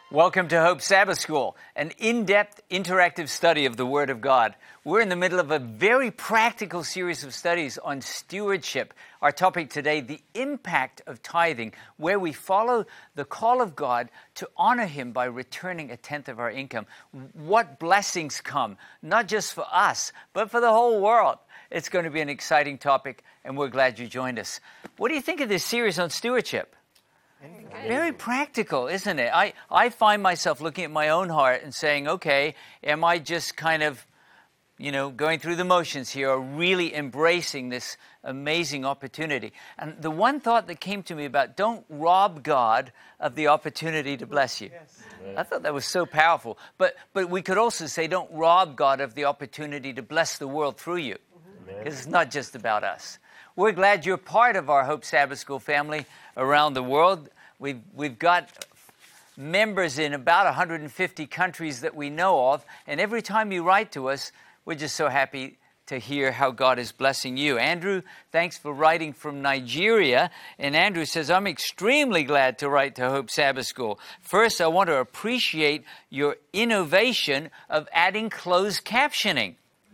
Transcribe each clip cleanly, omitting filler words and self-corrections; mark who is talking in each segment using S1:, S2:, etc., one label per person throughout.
S1: Welcome to Hope Sabbath School, an in-depth interactive study of the Word of God. We're in the middle of a very practical series of studies on stewardship. Our topic today, the impact of tithing, where we follow the call of God to honor Him by returning a tenth of our income. What blessings come, not just for us, but for the whole world. It's going to be an exciting topic, and we're glad you joined us. What do you think of this series on stewardship? Very practical, isn't it? I find myself looking at my own heart and saying, okay, am I just kind of, going through the motions here, or really embracing this amazing opportunity? And the one thought that came to me about don't rob God of the opportunity to bless you. Yes. I thought that was so powerful. But we could also say don't rob God of the opportunity to bless the world through you. Because it's not just about us. We're glad you're part of our Hope Sabbath School family around the world. We've got members in about 150 countries that we know of, and every time you write to us, we're just so happy to hear how God is blessing you. Andrew, thanks for writing from Nigeria. And Andrew says, I'm extremely glad to write to Hope Sabbath School. First, I want to appreciate your innovation of adding closed captioning.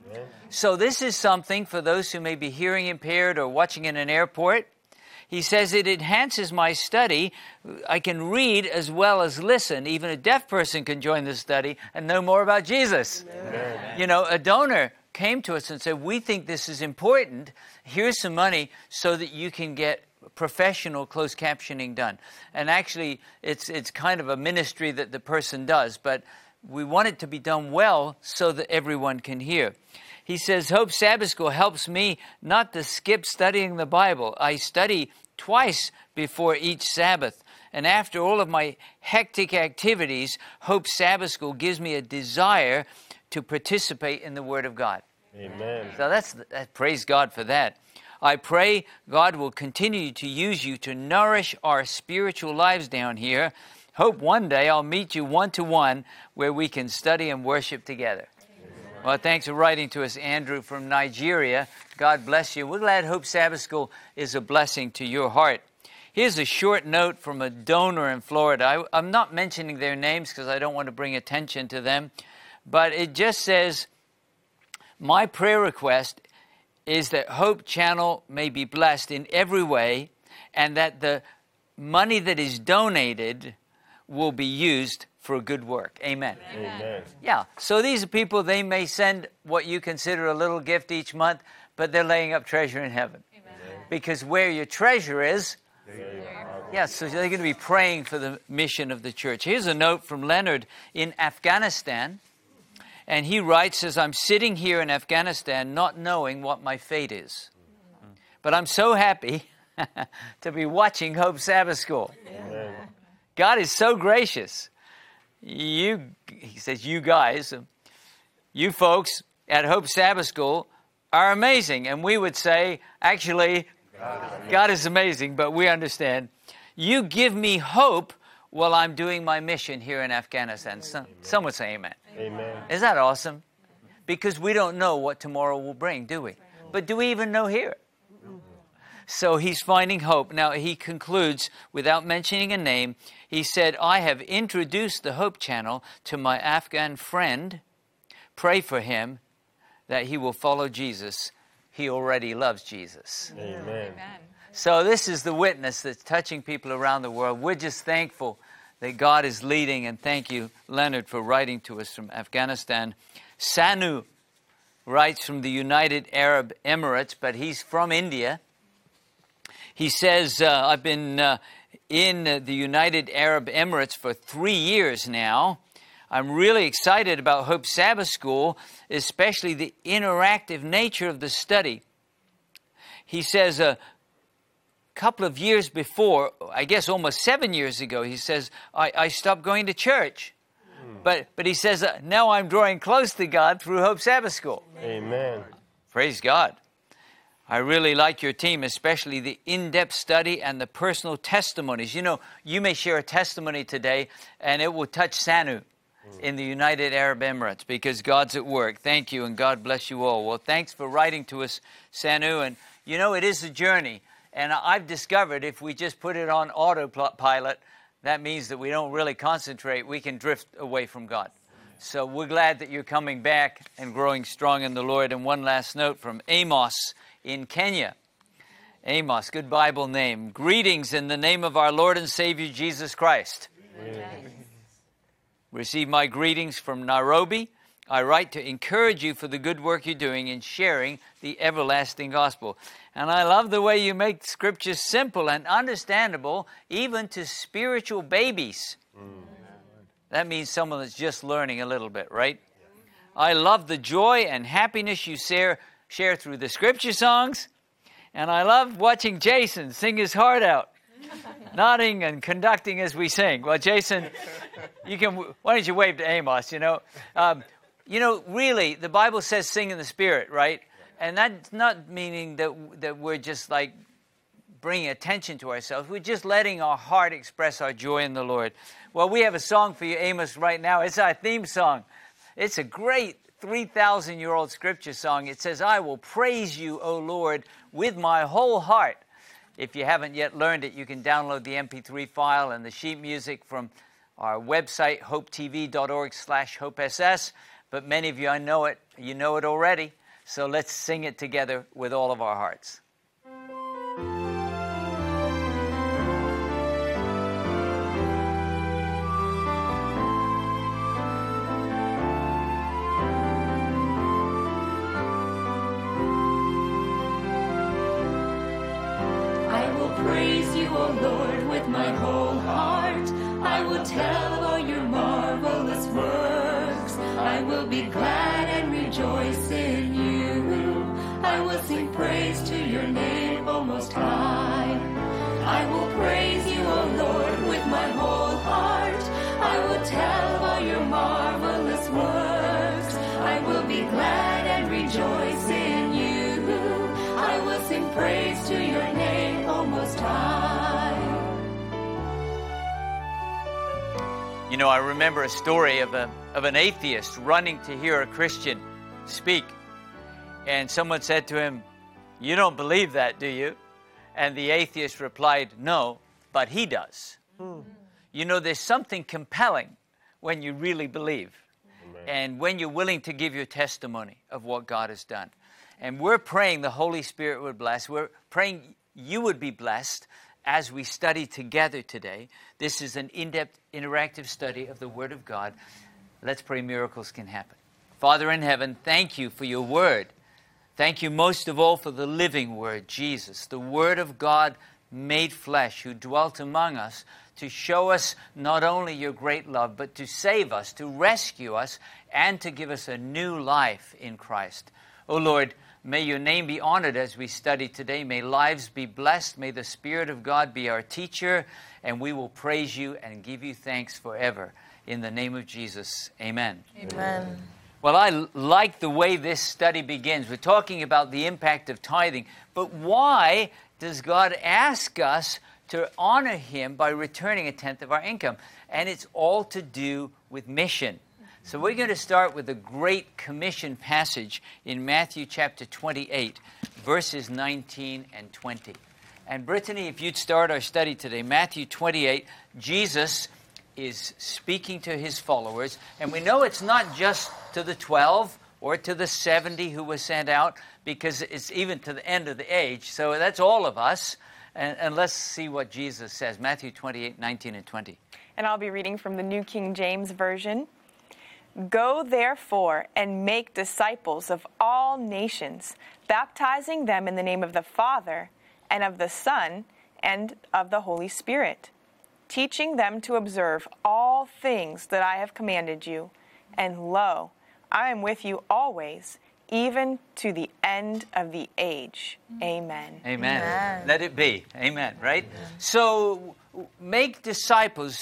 S1: So this is something for those who may be hearing impaired or watching in an airport. He says it enhances my study. I can read as well as listen. Even a deaf person can join the study and know more about Jesus. Amen. A donor came to us and said, we think this is important. Here's some money so that you can get professional closed captioning done. And actually, it's kind of a ministry that the person does, but we want it to be done well so that everyone can hear. He says, Hope Sabbath School helps me not to skip studying the Bible. I study twice before each Sabbath. And after all of my hectic activities, Hope Sabbath School gives me a desire to participate in the Word of God.
S2: Amen.
S1: So praise God for that. I pray God will continue to use you to nourish our spiritual lives down here. Hope one day I'll meet you one-to-one where we can study and worship together. Well, thanks for writing to us, Andrew, from Nigeria. God bless you. We're glad Hope Sabbath School is a blessing to your heart. Here's a short note from a donor in Florida. I'm not mentioning their names because I don't want to bring attention to them, but it just says, my prayer request is that Hope Channel may be blessed in every way and that the money that is donated will be used for a good work. Amen.
S2: Amen.
S1: Yeah, so these are people, they may send what you consider a little gift each month, but they're laying up treasure in heaven. Amen. Because where your treasure is, so they're going to be praying for the mission of the church. Here's a note from Leonard in Afghanistan. And he writes, says, I'm sitting here in Afghanistan not knowing what my fate is. But I'm so happy to be watching Hope Sabbath School.
S2: Amen.
S1: God is so gracious. He says, you guys, you folks at Hope Sabbath School are amazing. And we would say, actually, God is amazing, but we understand. You give me hope while I'm doing my mission here in Afghanistan. Some would say amen.
S2: Amen.
S1: Is that awesome? Because we don't know what tomorrow will bring, do we? But do we even know here? So he's finding hope. Now he concludes, without mentioning a name, he said, I have introduced the Hope Channel to my Afghan friend. Pray for him that he will follow Jesus. He already loves Jesus.
S2: Amen.
S1: So this is the witness that's touching people around the world. We're just thankful that God is leading. And thank you, Leonard, for writing to us from Afghanistan. Sanu writes from the United Arab Emirates, but he's from India. He says, I've been in the United Arab Emirates for 3 years now. I'm really excited about Hope Sabbath School, especially the interactive nature of the study. He says a couple of years before, I guess almost 7 years ago, he says, I stopped going to church. But he says, now I'm drawing close to God through Hope Sabbath School.
S2: Amen.
S1: Praise God. I really like your team, especially the in-depth study and the personal testimonies. You may share a testimony today, and it will touch Sanu in the United Arab Emirates because God's at work. Thank you, and God bless you all. Well, thanks for writing to us, Sanu. And, it is a journey. And I've discovered if we just put it on autopilot, that means that we don't really concentrate. We can drift away from God. So we're glad that you're coming back and growing strong in the Lord. And one last note from Amos in Kenya. Amos, good Bible name. Greetings in the name of our Lord and Savior Jesus Christ. Amen. Receive my greetings from Nairobi. I write to encourage you for the good work you're doing in sharing the everlasting gospel. And I love the way you make scriptures simple and understandable, even to spiritual babies. That means someone that's just learning a little bit, right? I love the joy and happiness you share through the scripture songs. And I love watching Jason sing his heart out, nodding and conducting as we sing. Well, Jason, why don't you wave to Amos, really, the Bible says sing in the Spirit, right? And that's not meaning that we're just like bringing attention to ourselves. We're just letting our heart express our joy in the Lord. Well, we have a song for you, Amos, right now. It's our theme song. It's a great 3,000-year-old scripture song. It says, I will praise you, O Lord, with my whole heart. If you haven't yet learned it, you can download the MP3 file and the sheet music from our website, hopetv.org/hopess. But many of you, I know it. You know it already. So let's sing it together with all of our hearts.
S2: I will praise you, O Lord, with my whole heart. I will tell of all your marvelous works. I will be glad and rejoice in you. I will sing praise to your name, O Most High. I will praise you, O Lord, with my whole heart. I will tell of all your marvelous works. I will be glad and rejoice in you. I will sing praise to your name, O Most High.
S1: I remember a story of an atheist running to hear a Christian speak. And someone said to him, you don't believe that, do you? And the atheist replied, no, but he does. There's something compelling when you really believe. Amen. And when you're willing to give your testimony of what God has done. And we're praying the Holy Spirit would bless. We're praying you would be blessed as we study together today. This is an in-depth, interactive study of the Word of God. Let's pray miracles can happen. Father in heaven, thank you for your Word. Thank you most of all for the living Word, Jesus, the Word of God made flesh, who dwelt among us to show us not only your great love, but to save us, to rescue us, and to give us a new life in Christ. Oh Lord, may your name be honored as we study today. May lives be blessed. May the Spirit of God be our teacher, and we will praise you and give you thanks forever. In the name of Jesus, amen.
S3: Amen.
S1: Well, I like the way this study begins. We're talking about the impact of tithing. But why does God ask us to honor him by returning a tenth of our income? And it's all to do with mission. So we're going to start with the Great Commission passage in Matthew chapter 28, verses 19 and 20. And Brittany, if you'd start our study today, Matthew 28, Jesus is speaking to his followers. And we know it's not just to the 12 or to the 70 who were sent out, because it's even to the end of the age. So that's all of us. And let's see what Jesus says. Matthew 28, 19 and 20.
S3: And I'll be reading from the New King James Version. Go therefore and make disciples of all nations, baptizing them in the name of the Father and of the Son and of the Holy Spirit, teaching them to observe all things that I have commanded you. And lo, I am with you always, even to the end of the age. Amen.
S1: Amen.
S3: Amen.
S1: Let it be. Amen, right? Amen. So make disciples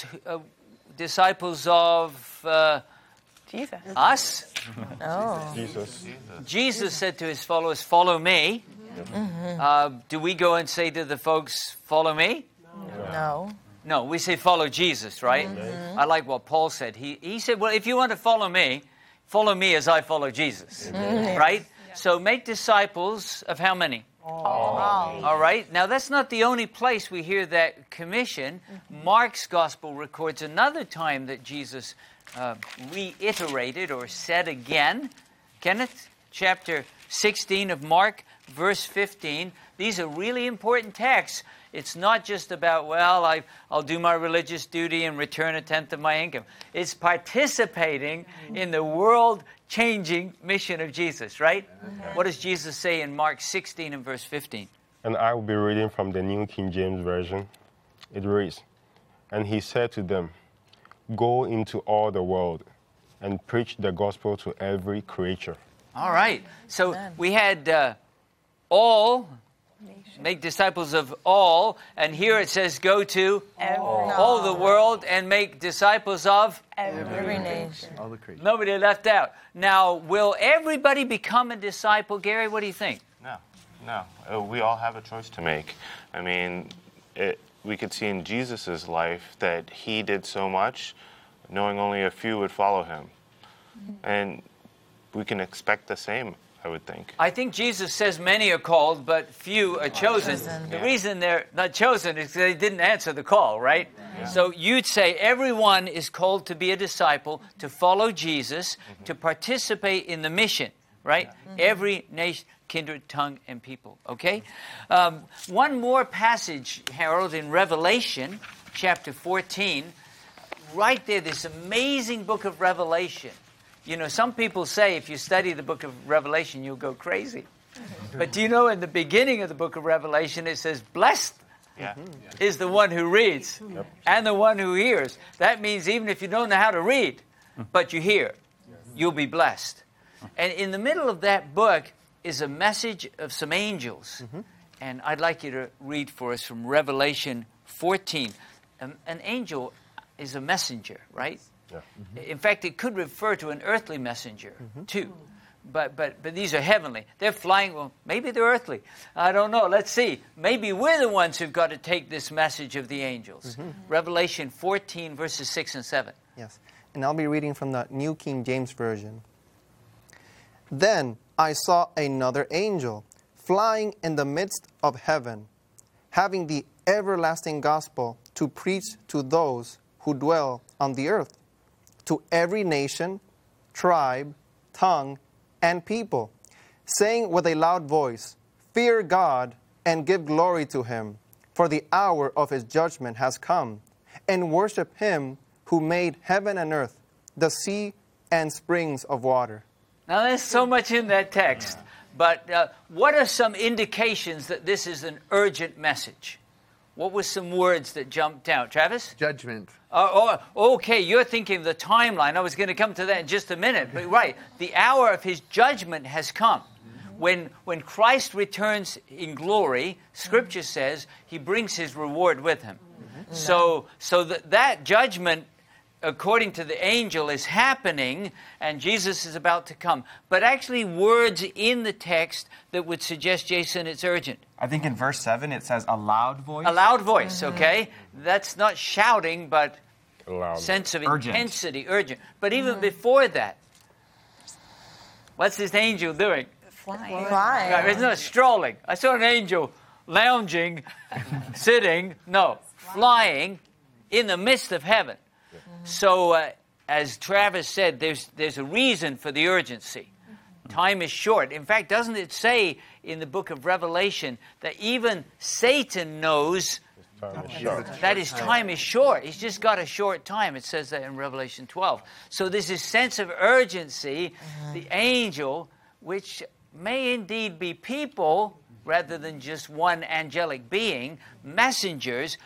S1: of
S3: Jesus.
S1: Us?
S4: Oh.
S1: Jesus said to his followers, follow me. Mm-hmm. Do we go and say to the folks, follow me? No, we say follow Jesus, right? Mm-hmm. I like what Paul said. He said, well, if you want to follow me as I follow Jesus, right? Yeah. So make disciples of how many? All right. Now, that's not the only place we hear that commission. Mark's gospel records another time that Jesus reiterated or said again. Kenneth, chapter 16 of Mark, verse 15. These are really important texts. It's not just about, well, I'll do my religious duty and return a tenth of my income. It's participating in the world-changing mission of Jesus, right? What does Jesus say in Mark 16 and verse 15?
S4: And I will be reading from the New King James Version. It reads, "And he said to them, Go into all the world and preach the gospel to every creature."
S1: All right. So we had all, make disciples of all, and here it says go to all the world and make disciples of
S3: Every nation.
S5: All the creatures.
S1: nobody left out. Now, will everybody become a disciple? Gary, what do you think?
S6: No. We all have a choice to make. I mean, we could see in Jesus' life that he did so much, knowing only a few would follow him. And we can expect the same, I would think.
S1: I think Jesus says many are called, but few are chosen. The reason they're not chosen is they didn't answer the call, right? Yeah. So you'd say everyone is called to be a disciple, to follow Jesus, to participate in the mission, right? Every nation, kindred, tongue, and people, okay? One more passage, Harold, in Revelation, chapter 14. Right there, this amazing book of Revelation. You know, some people say if you study the book of Revelation, you'll go crazy. But do you know in the beginning of the book of Revelation, it says, blessed is the one who reads and the one who hears. That means even if you don't know how to read, but you hear, you'll be blessed. And in the middle of that book is a message of some angels. And I'd like you to read for us from Revelation 14. An angel is a messenger, right? Yeah. In fact, it could refer to an earthly messenger, too. But these are heavenly. They're flying. Well, maybe they're earthly. I don't know. Let's see. Maybe we're the ones who've got to take this message of the angels. Revelation 14, verses 6 and 7.
S5: Yes. And I'll be reading from the New King James Version. "Then I saw another angel flying in the midst of heaven, having the everlasting gospel to preach to those who dwell on the earth, to every nation, tribe, tongue, and people, saying with a loud voice, Fear God and give glory to him, for the hour of his judgment has come, and worship him who made heaven and earth, the sea and springs of water."
S1: Now, there's so much in that text, but what are some indications that this is an urgent message? What were some words that jumped out? Travis?
S7: Judgment.
S1: Okay, you're thinking of the timeline. I was going to come to that in just a minute. But right, the hour of his judgment has come. When Christ returns in glory, Scripture says he brings his reward with him. So that judgment, according to the angel, is happening, and Jesus is about to come. But actually, words in the text that would suggest, Jason, it's urgent.
S8: I think in verse 7 it says a loud voice.
S1: A loud voice, okay? That's not shouting, but
S4: Loud.
S1: sense of
S8: Urgent.
S1: intensity, urgent. But even before that, what's this angel doing?
S3: Flying.
S1: Right, it's not strolling. I saw an angel lounging, sitting, no, flying in the midst of heaven. So, as Travis said, there's a reason for the urgency. Time is short. In fact, doesn't it say in the book of Revelation that even Satan knows that his time is short? He's just got a short time. It says that in Revelation 12. So there's this sense of urgency. The angel, which may indeed be people rather than just one angelic being, messengers,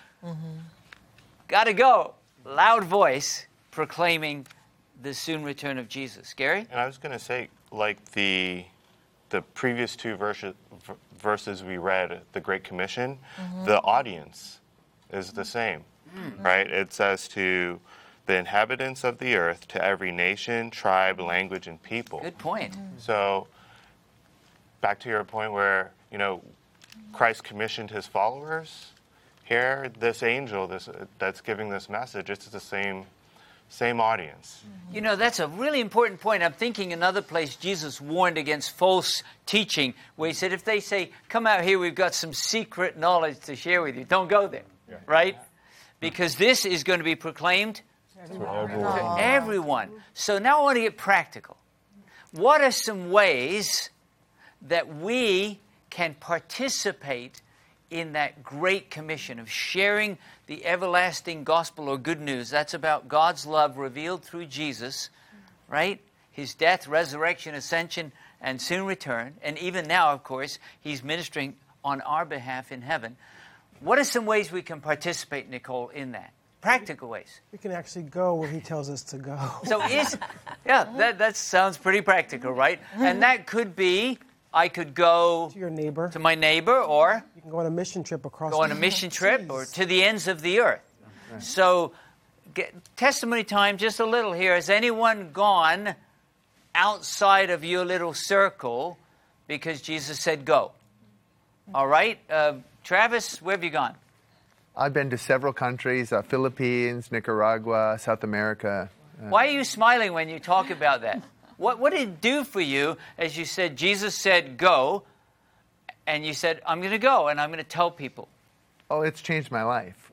S1: got to go. Loud voice proclaiming the soon return of Jesus. Gary?
S6: And I was going to say, like the previous two verses we read, the Great Commission, the audience is the same, right? It says to the inhabitants of the earth, to every nation, tribe, language, and people.
S1: Good point.
S6: So back to your point where, Christ commissioned his followers. Here, this angel that's giving this message, it's the same same audience.
S1: You know, that's a really important point. I'm thinking another place Jesus warned against false teaching, where he said, if they say, come out here, we've got some secret knowledge to share with you, don't go there, right? Because this is going to be proclaimed to everyone. So now I want to get practical. What are some ways that we can participate in that great commission of sharing the everlasting gospel or good news? That's about God's love revealed through Jesus, right? His death, resurrection, ascension, and soon return. And even now, of course, he's ministering on our behalf in heaven. What are some ways we can participate, Nicole, in that? Practical ways.
S7: We can actually go where he tells us to go.
S1: So that sounds pretty practical, right? And that could be, I could go
S7: To your neighbor.
S1: to my neighbor, or
S7: You can go on a mission trip across.
S1: go on a mission trip, or to the ends of the earth. So, testimony time, just a little here. Has anyone gone outside of your little circle because Jesus said go? All right. Travis, where have you gone?
S9: I've been to several countries, Philippines, Nicaragua, South America.
S1: Why are you smiling when you talk about that? What did it do for you as you said, Jesus said go, and you said, I'm going to go and I'm going to tell people?
S9: Oh, it's changed my life.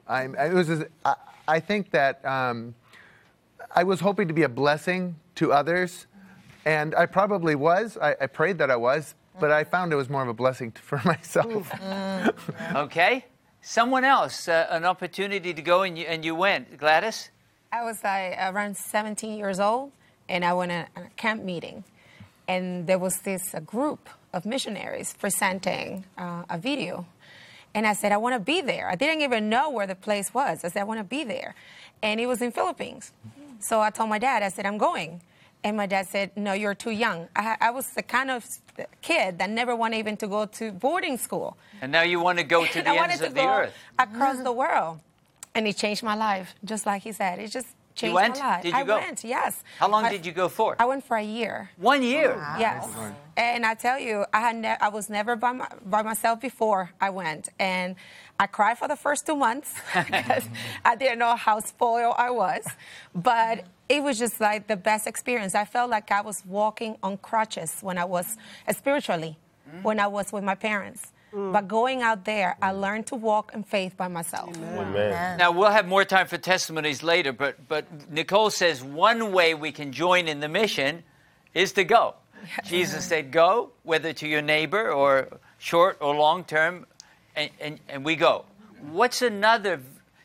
S9: I think that I was hoping to be a blessing to others, and I probably was. I prayed that I was, but I found it was more of a blessing for myself.
S1: Okay. Someone else, an opportunity to go, and you went. Gladys?
S10: I was around 17 years old, and I went to a camp meeting. And there was this group of missionaries presenting a video. And I said, I want to be there. I didn't even know where the place was. I said, I want to be there. And it was in Philippines. So I told my dad, I said, I'm going. And my dad said, no, you're too young. I was the kind of kid that never wanted even to go to boarding school.
S1: And now you want to go to the ends of the earth.
S10: Across the world. And it changed my life, just like he said. It just changed
S1: You went?
S10: my life.
S1: Did you go?
S10: I went, yes.
S1: How long did you go for?
S10: I went for a year.
S1: 1 year?
S10: Yes. And I tell you, I was never by myself before I went. And I cried for the first 2 months because I didn't know how spoiled I was. But it was just like the best experience. I felt like I was walking on crutches when I was spiritually, when I was with my parents. But going out there, I learned to walk in faith by myself.
S4: Amen.
S1: Now, we'll have more time for testimonies later, but Nicole says one way we can join in the mission is to go. Jesus said go, whether to your neighbor or short or long term, and we go. What's another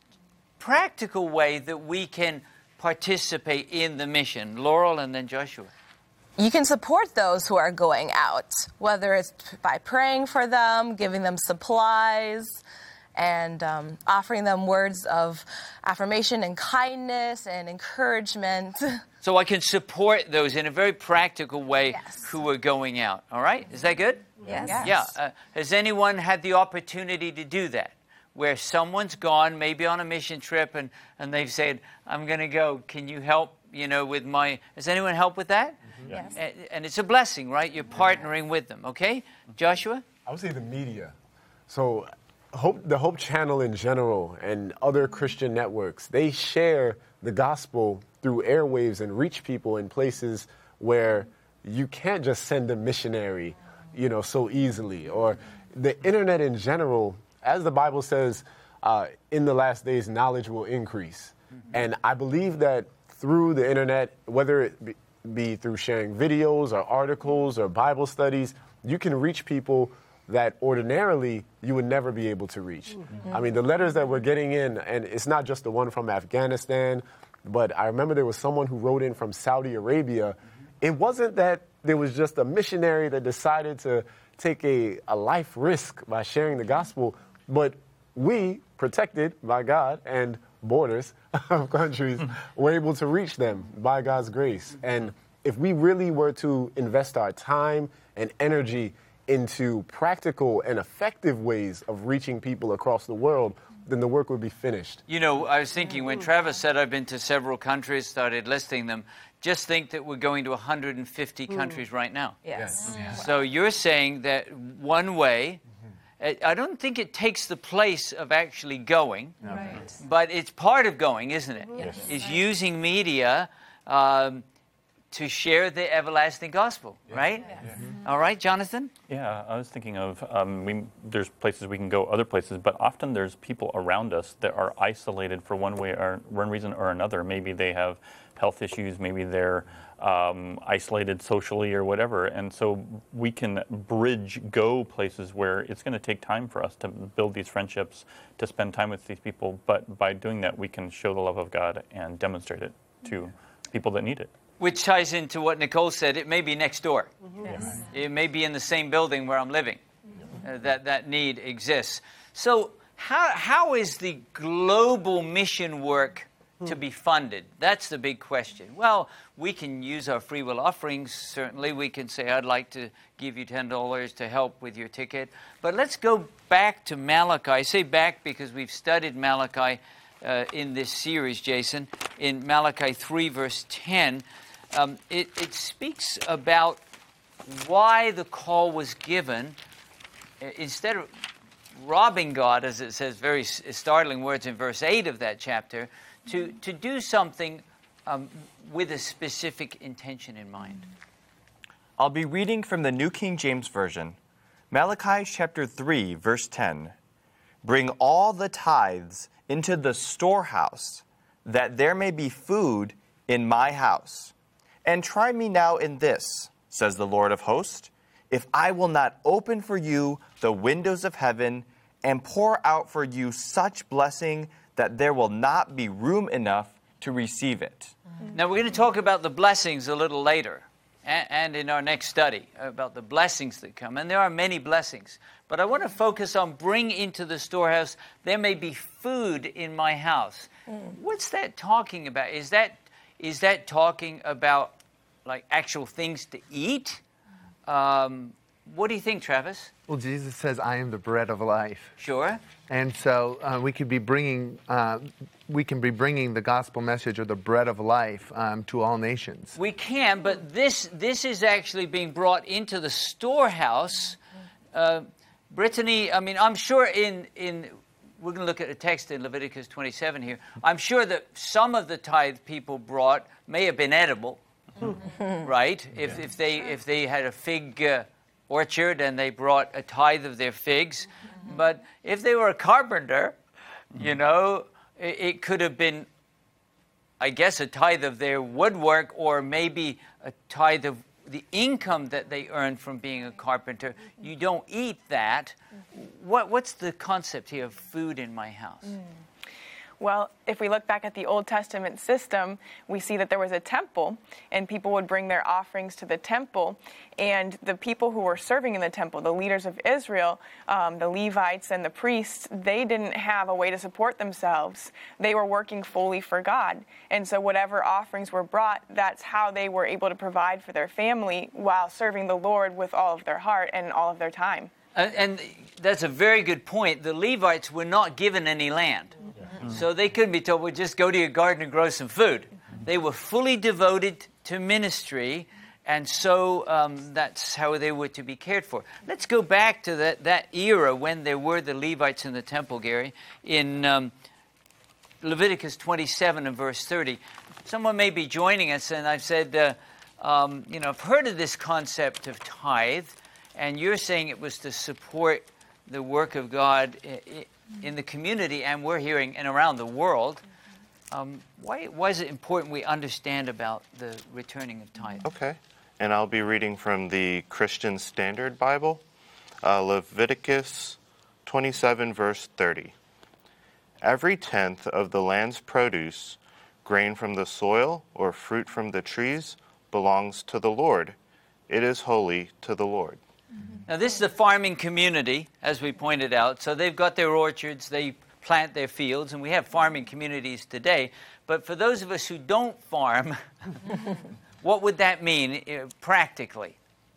S1: practical way that we can participate in the mission? Laurel and then Joshua.
S11: You can support those who are going out, whether it's by praying for them, giving them supplies, and offering them words of affirmation and kindness and encouragement.
S1: So I can support those in a very practical way who are going out. All right? Is that good?
S10: Yes.
S1: Yeah. Has anyone had the opportunity to do that? Where someone's gone, maybe on a mission trip, and they've said, I'm going to go. Can you help, with my... Has anyone helped with that?
S10: Yes.
S1: And it's a blessing, right? You're partnering with them, okay? Joshua?
S12: I would say the media. So the Hope Channel in general and other Christian networks, they share the gospel through airwaves and reach people in places where you can't just send a missionary, so easily. Or the internet in general, as the Bible says, in the last days, knowledge will increase. And I believe that through the internet, whether it be through sharing videos or articles or Bible studies, you can reach people that ordinarily you would never be able to reach. I mean, the letters that we're getting in, and it's not just the one from Afghanistan, but I remember there was someone who wrote in from Saudi Arabia. It wasn't that there was just a missionary that decided to take a life risk by sharing the gospel, but we, protected by God and borders of countries, were able to reach them by God's grace. And if we really were to invest our time and energy into practical and effective ways of reaching people across the world, then the work would be finished.
S1: I was thinking when Travis said I've been to several countries, started listing them, just think that we're going to 150 countries right now.
S10: Yes.
S1: So you're saying that one way, I don't think it takes the place of actually going,
S2: Right.
S1: but it's part of going, isn't it?
S2: Yes.
S1: Is using media to share the everlasting gospel, right? All right, Jonathan?
S13: Yeah, I was thinking of there's places we can go, other places, but often there's people around us that are isolated for one reason or another. Maybe they have health issues, maybe they're isolated socially or whatever, and so we can go places where it's going to take time for us to build these friendships, to spend time with these people, but by doing that we can show the love of God and demonstrate it to people that need it.
S1: Which ties into what Nicole said. It may be next door.
S2: Yes.
S1: It may be in the same building where I'm living. That need exists. So how is the global mission work to be funded? That's the big question. Well, we can use our free will offerings. Certainly, we can say, I'd like to give you $10 to help with your ticket. But let's go back to Malachi. I say back because we've studied Malachi in this series, Jason. In Malachi 3, verse 10, it speaks about why the call was given. Instead of robbing God, as it says very startling words in verse 8 of that chapter, to do something with a specific intention in mind.
S8: I'll be reading from the New King James Version. Malachi chapter 3, verse 10. Bring all the tithes into the storehouse, that there may be food in my house. And try me now in this, says the Lord of hosts, if I will not open for you the windows of heaven and pour out for you such blessing that there will not be room enough to receive it.
S1: Now, we're going to talk about the blessings a little later and in our next study about the blessings that come. And there are many blessings. But I want to focus on bring into the storehouse, there may be food in my house. What's that talking about? Is that talking about like actual things to eat? What do you think, Travis?
S9: Well, Jesus says, I am the bread of life.
S1: Sure.
S9: And so we can be bringing the gospel message or the bread of life to all nations.
S1: We can, but this is actually being brought into the storehouse. Brittany, I mean, I'm sure we're going to look at a text in Leviticus 27 here. I'm sure that some of the tithe people brought may have been edible, right? If they had a fig orchard and they brought a tithe of their figs. But if they were a carpenter, you know, it could have been, I guess, a tithe of their woodwork or maybe a tithe of the income that they earned from being a carpenter. You don't eat that. What's the concept here of food in my house?
S3: Well, if we look back at the Old Testament system, we see that there was a temple, and people would bring their offerings to the temple. And the people who were serving in the temple, the leaders of Israel, the Levites and the priests, they didn't have a way to support themselves. They were working fully for God. And so whatever offerings were brought, that's how they were able to provide for their family while serving the Lord with all of their heart and all of their time.
S1: And that's a very good point. The Levites were not given any land. So they couldn't be told, well, just go to your garden and grow some food. They were fully devoted to ministry, and so that's how they were to be cared for. Let's go back to that era when there were the Levites in the temple, Gary, in Leviticus 27 and verse 30. Someone may be joining us, and I've said, I've heard of this concept of tithe, and you're saying it was to support the work of God in the community, and we're hearing and around the world. Why is it important we understand about the returning of tithe?
S6: Okay. And I'll be reading from the Christian Standard Bible, Leviticus 27, verse 30. Every tenth of the land's produce, grain from the soil or fruit from the trees, belongs to the Lord. It is holy to the Lord.
S1: Now, this is a farming community, as we pointed out. So they've got their orchards, they plant their fields, and we have farming communities today. But for those of us who don't farm, what would that mean practically?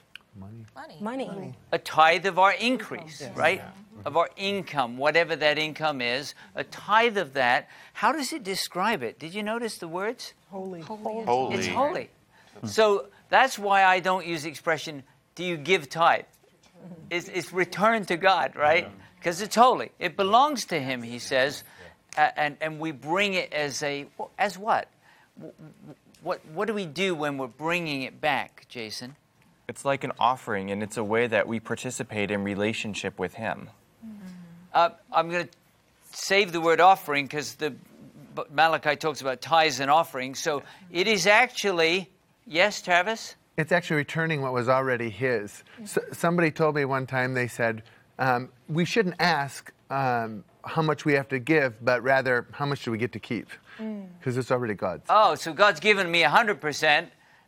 S10: Money.
S1: A tithe of our increase, right? Of our income, whatever that income is, a tithe of that. How does it describe it? Did you notice the words?
S7: Holy.
S6: Holy.
S1: It's holy. So that's why I don't use the expression, do you give tithe? is returned to God, right? Because it's holy. It belongs to him, he says. And we bring it as what? What do we do when we're bringing it back, Jason?
S8: It's like an offering, and it's a way that we participate in relationship with him.
S1: I'm going to save the word offering because Malachi talks about tithes and offerings. So it is actually, yes, Travis?
S9: It's actually returning what was already his. Somebody told me one time, they said, we shouldn't ask how much we have to give, but rather, how much do we get to keep? Because it's already God's.
S1: Oh, so God's given me 100%,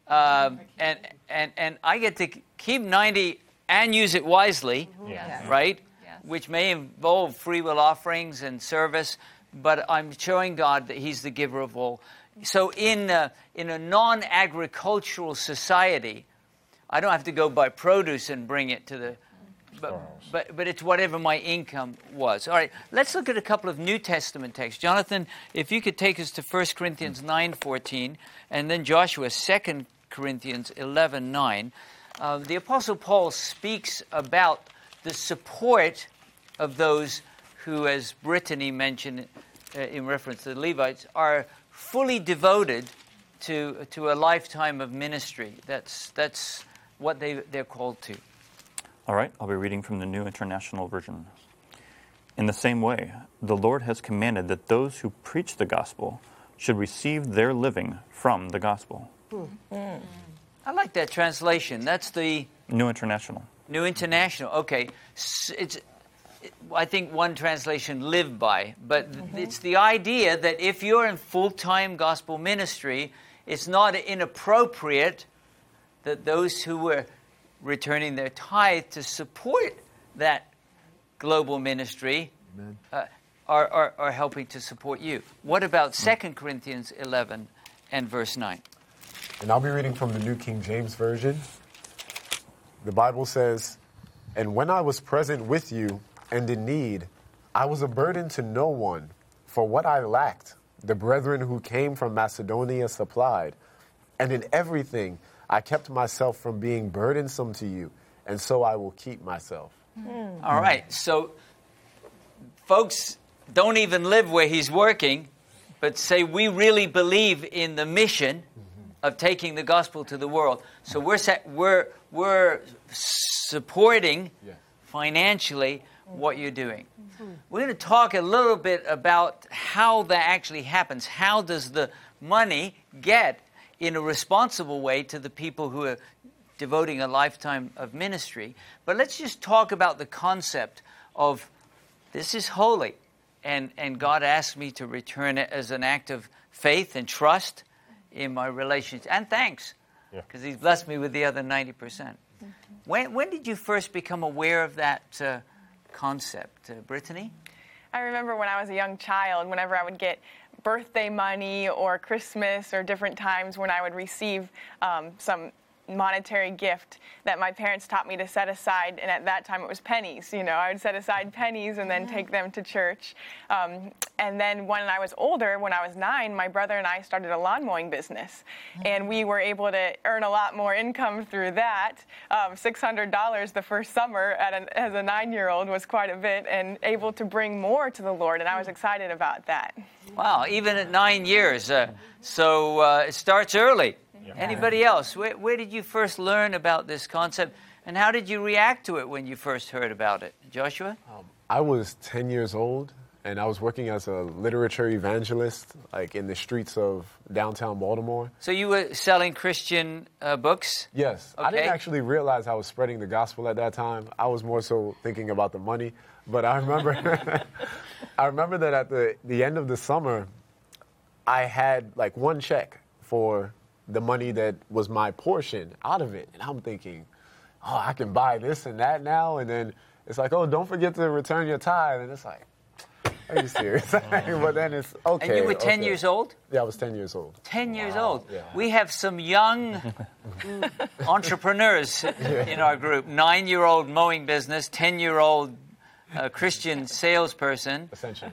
S1: and I get to keep 90 and use it wisely, right? Yes. Which may involve free will offerings and service, but I'm showing God that he's the giver of all. So in a non-agricultural society, I don't have to go buy produce and bring it to the... But it's whatever my income was. All right, let's look at a couple of New Testament texts. Jonathan, if you could take us to 1 Corinthians 9:14, and then Joshua, 2 Corinthians 11:9. The Apostle Paul speaks about the support of those who, as Brittany mentioned in reference to the Levites, are fully devoted to a lifetime of ministry. That's what they're called to.
S13: All right, I'll be reading from the New International Version. In the same way, the Lord has commanded that those who preach the gospel should receive their living from the gospel.
S1: I like that translation. That's the...
S13: New International.
S1: New International, okay. I think one translation, live by, but it's the idea that if you're in full-time gospel ministry, it's not inappropriate that those who were returning their tithe to support that global ministry are helping to support you. What about 2 Corinthians 11 and verse 9?
S12: And I'll be reading from the New King James Version. The Bible says, "And when I was present with you and in need, I was a burden to no one. For what I lacked, the brethren who came from Macedonia supplied. And in everything, I kept myself from being burdensome to you, and so I will keep myself."
S1: All right, so folks don't even live where he's working, but say we really believe in the mission of taking the gospel to the world. So we're supporting financially what you're doing. We're going to talk a little bit about how that actually happens. How does the money get in a responsible way to the people who are devoting a lifetime of ministry? But let's just talk about the concept of this is holy, and God asked me to return it as an act of faith and trust in my relations, and thanks, because he's blessed me with the other 90%. When did you first become aware of that concept, Brittany?
S3: I remember when I was a young child, whenever I would get birthday money or Christmas or different times when I would receive some monetary gift that my parents taught me to set aside, and at that time it was pennies. I would set aside pennies and then take them to church. And then when I was older, when I was 9, my brother and I started a lawn mowing business, and we were able to earn a lot more income through that. $600 the first summer as a 9-year-old was quite a bit, and able to bring more to the Lord, and I was excited about that.
S1: Wow, even at 9 years. So it starts early. Anybody else? Where did you first learn about this concept, and how did you react to it when you first heard about it? Joshua?
S12: I was 10 years old, and I was working as a literature evangelist, like in the streets of downtown Baltimore.
S1: So you were selling Christian books?
S12: Yes. Okay. I didn't actually realize I was spreading the gospel at that time. I was more so thinking about the money. But I remember, I remember that at the end of the summer, I had like one check for the money that was my portion out of it. And I'm thinking, oh, I can buy this and that now. And then it's like, oh, don't forget to return your tithe. And it's like, are you serious? But then it's okay.
S1: And you were 10 years old?
S12: Yeah, I was 10 years old.
S1: 10 years old. Yeah. We have some young entrepreneurs in our group. 9-year-old mowing business, 10-year-old Christian salesperson.
S12: Essentially.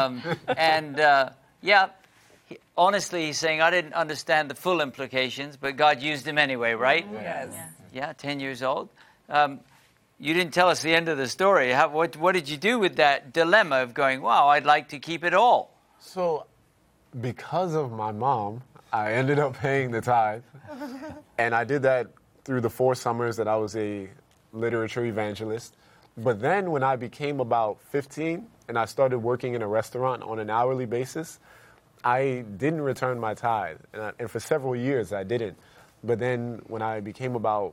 S1: Honestly, he's saying, I didn't understand the full implications, but God used him anyway, right?
S11: Yes.
S1: Yeah, 10 years old. you didn't tell us the end of the story. What did you do with that dilemma of going, wow, I'd like to keep it all?
S12: So, because of my mom, I ended up paying the tithe. And I did that through the 4 summers that I was a literature evangelist. But then when I became about 15 and I started working in a restaurant on an hourly basis, I didn't return my tithe. And for several years, I didn't. But then when I became about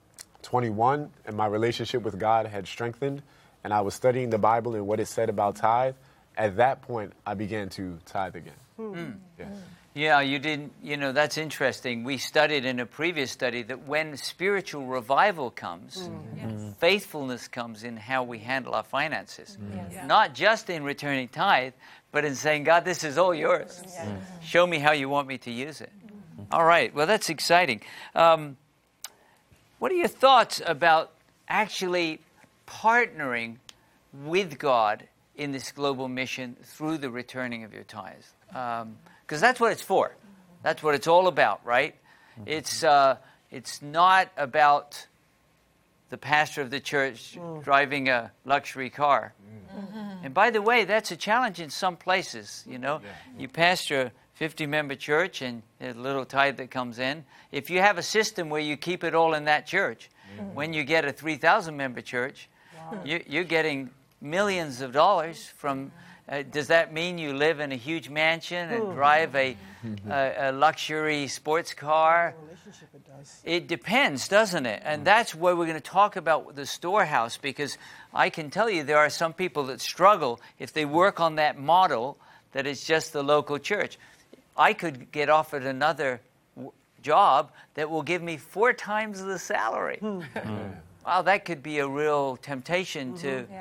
S12: 21 and my relationship with God had strengthened and I was studying the Bible and what it said about tithe, at that point, I began to tithe again. Yes.
S1: Yeah, you didn't, that's interesting. We studied in a previous study that when spiritual revival comes, faithfulness comes in how we handle our finances. Not just in returning tithe, but in saying, God, this is all yours. Show me how you want me to use it. All right, well, that's exciting. What are your thoughts about actually partnering with God in this global mission through the returning of your tithes? Because that's what it's for. That's what it's all about, right? It's not about the pastor of the church driving a luxury car. And by the way, that's a challenge in some places, You pastor a 50-member church and there's a little tithe that comes in. If you have a system where you keep it all in that church, when you get a 3,000-member church, you're getting millions of dollars from... does that mean you live in a huge mansion and drive a luxury sports car? It depends, doesn't it? And that's where we're going to talk about the storehouse, because I can tell you there are some people that struggle if they work on that model that it's just the local church. I could get offered another job that will give me 4 times the salary. Wow, that could be a real temptation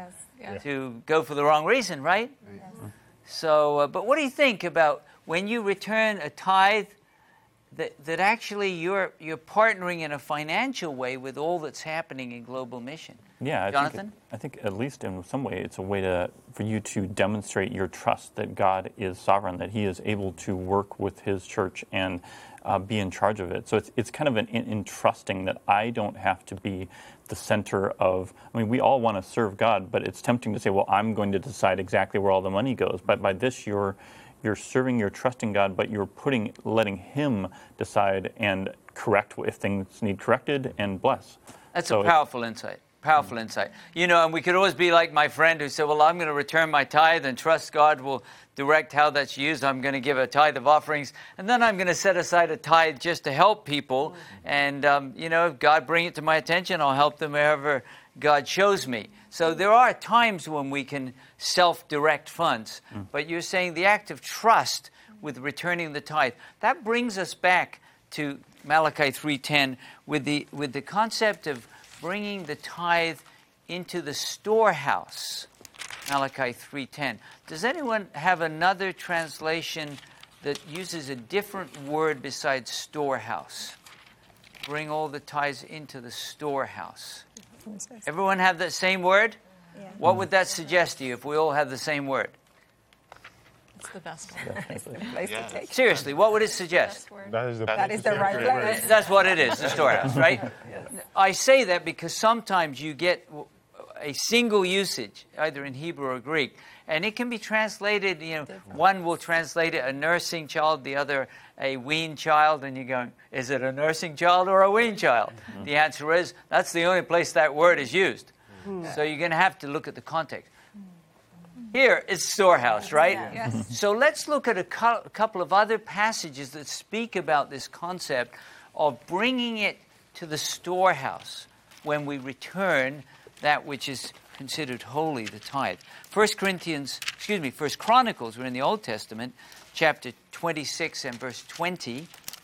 S1: to go for the wrong reason, right? So, but what do you think about when you return a tithe, that actually you're partnering in a financial way with all that's happening in global mission?
S13: Yeah,
S1: Jonathan?
S13: I think at least in some way it's a way for you to demonstrate your trust that God is sovereign, that He is able to work with His church and be in charge of it. So it's kind of in trusting that I don't have to be the center of, we all want to serve God, but it's tempting to say, well, I'm going to decide exactly where all the money goes. But by this, you're serving, you're trusting God, but you're letting Him decide and correct if things need corrected and bless.
S1: That's a powerful insight. Powerful insight. And we could always be like my friend who said, well, I'm going to return my tithe and trust God will direct how that's used. I'm going to give a tithe of offerings, and then I'm going to set aside a tithe just to help people. And, if God bring it to my attention, I'll help them wherever God shows me. So there are times when we can self-direct funds. But you're saying the act of trust with returning the tithe, that brings us back to Malachi 3:10 with the concept of bringing the tithe into the storehouse. Malachi 3:10. Does anyone have another translation that uses a different word besides storehouse? Bring all the tithes into the storehouse. Everyone have that same word? Yeah. What would that suggest to you if we all have the same word?
S11: It's the best one.
S1: Seriously, what would it suggest?
S4: That is the
S10: right place.
S1: That's what it is, the storehouse, right? Yes. I say that because sometimes you get a single usage, either in Hebrew or Greek, and it can be translated, one will translate it a nursing child, the other a weaned child, and you're going, is it a nursing child or a weaned child? The answer is, that's the only place that word is used. So you're going to have to look at the context. Here, it's storehouse, right?
S10: Yes.
S1: So let's look at a couple of other passages that speak about this concept of bringing it to the storehouse when we return that which is considered holy, the tithe. 1 Chronicles, we're in the Old Testament, chapter 26 and verse 20.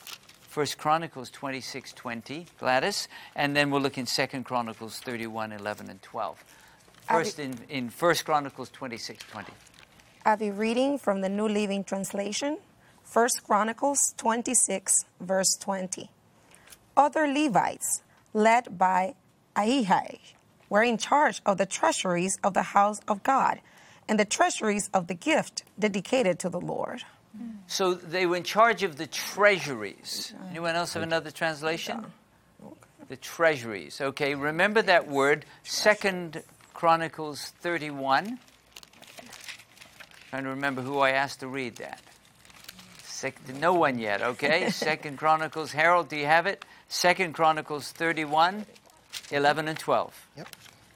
S1: 1 Chronicles 26:20, Gladys, and then we'll look in 2 Chronicles 31:11 and 12. First in 1 Chronicles 26:20.
S10: I'll be reading from the New Living Translation, 1 Chronicles 26, verse 20. Other Levites, led by Ahihai, were in charge of the treasuries of the house of God and the treasuries of the gift dedicated to the Lord.
S1: So they were in charge of the treasuries. Anyone else have another translation? the treasuries. Okay, remember that word, 2 Chronicles 31. Trying to remember who I asked to read that. No one yet, okay? 2 Chronicles, Harold, do you have it? 2 Chronicles 31, 11 and 12.
S5: Yep.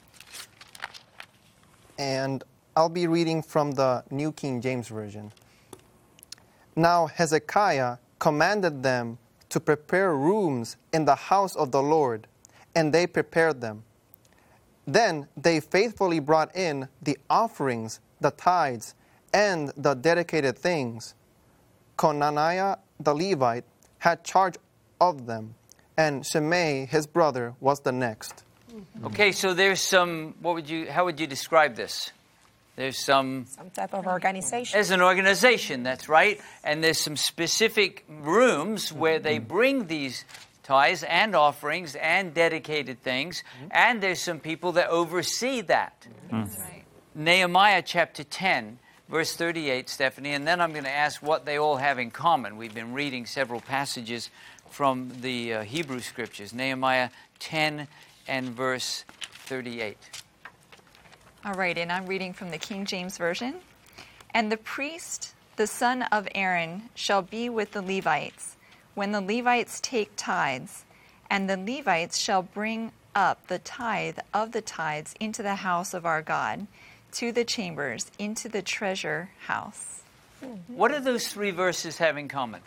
S5: And I'll be reading from the New King James Version. Now Hezekiah commanded them to prepare rooms in the house of the Lord, and they prepared them. Then they faithfully brought in the offerings, the tithes, and the dedicated things. Conaniah the Levite had charge of them, and Shimei his brother was the next.
S1: Okay, so there's some, how would you describe this? There's some
S10: type of organization.
S1: There's an organization, that's right. And there's some specific rooms where they bring these tithes and offerings and dedicated things. And there's some people that oversee that.
S2: That's right.
S1: Nehemiah chapter 10, verse 38, Stephanie. And then I'm going to ask what they all have in common. We've been reading several passages from the Hebrew Scriptures. Nehemiah 10 and verse 38.
S14: All right, and I'm reading from the King James Version. And the priest, the son of Aaron, shall be with the Levites when the Levites take tithes, and the Levites shall bring up the tithe of the tithes into the house of our God, to the chambers, into the treasure house.
S1: What do those three verses have in common?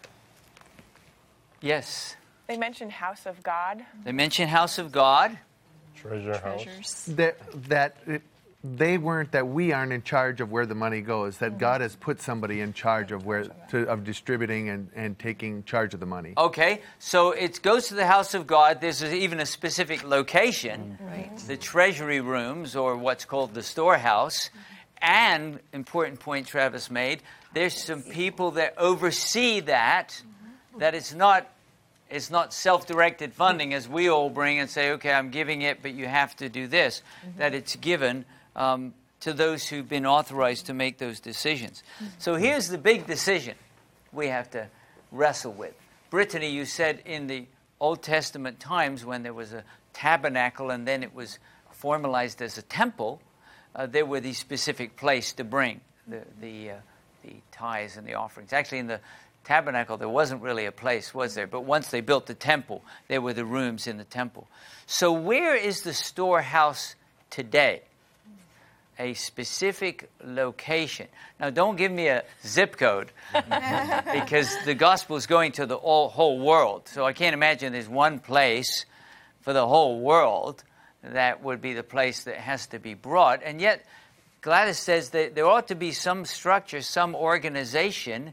S1: Yes.
S3: They mention house of God.
S1: They mention house of God.
S4: Treasure house.
S9: They weren't, that we aren't in charge of where the money goes, that God has put somebody in charge of of distributing and taking charge of the money.
S1: Okay, so it goes to the house of God. There's even a specific location, the treasury rooms, or what's called the storehouse. And, important point Travis made, there's some people that oversee that it's not self-directed funding as we all bring and say, okay, I'm giving it, but you have to do this. That it's given to those who've been authorized to make those decisions. So here's the big decision we have to wrestle with. Brittany, you said in the Old Testament times when there was a tabernacle and then it was formalized as a temple, there were these specific place to bring the tithes and the offerings. Actually, in the tabernacle, there wasn't really a place, was there? But once they built the temple, there were the rooms in the temple. So where is the storehouse today? A specific location. Now, don't give me a zip code because the gospel is going to the whole world. So I can't imagine there's one place for the whole world that would be the place that has to be brought. And yet, Gladys says that there ought to be some structure, some organization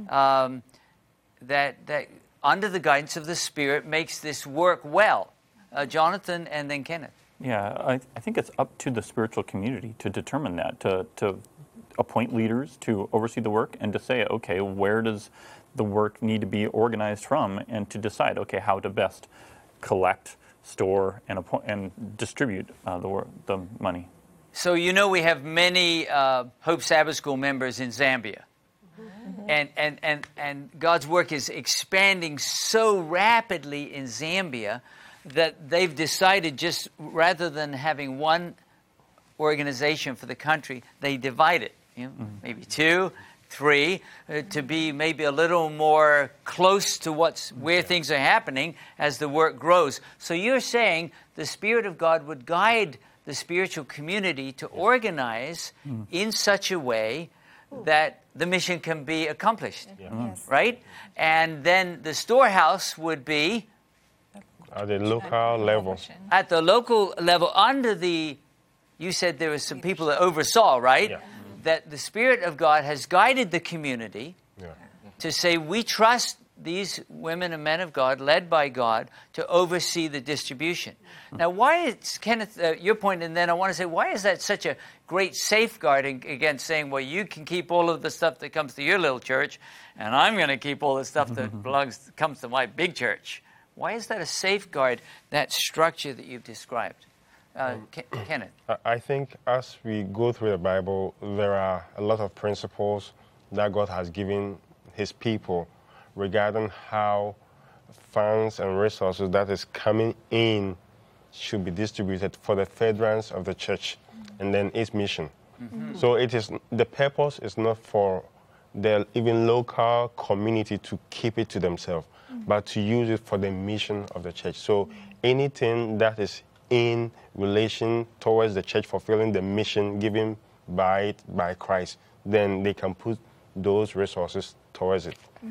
S1: that under the guidance of the Spirit makes this work well. Jonathan and then Kenneth.
S13: Yeah, I think it's up to the spiritual community to determine that, to appoint leaders to oversee the work and to say, okay, where does the work need to be organized from, and to decide, okay, how to best collect, store, and distribute the money.
S1: So we have many Hope Sabbath School members in Zambia. And God's work is expanding so rapidly in Zambia that they've decided, just rather than having one organization for the country, they divide it, maybe 2, 3, to be maybe a little more close to where things are happening as the work grows. So you're saying the Spirit of God would guide the spiritual community to organize in such a way that the mission can be accomplished, right? And then the storehouse would be
S4: at the local level.
S1: At the local level, you said there were some people that oversaw, right?
S4: Yeah.
S1: That the Spirit of God has guided the community to say, we trust these women and men of God, led by God, to oversee the distribution. Now, why is, Kenneth, your point, and then I want to say, why is that such a great safeguarding against saying, well, you can keep all of the stuff that comes to your little church, and I'm going to keep all the stuff that comes to my big church? Why is that a safeguard, that structure that you've described? Kenneth?
S4: I think as we go through the Bible, there are a lot of principles that God has given His people regarding how funds and resources that is coming in should be distributed for the furtherance of the church and then its mission. So it is, the purpose is not for the even local community to keep it to themselves, but to use it for the mission of the church. So anything that is in relation towards the church fulfilling the mission given by Christ, then they can put those resources towards it.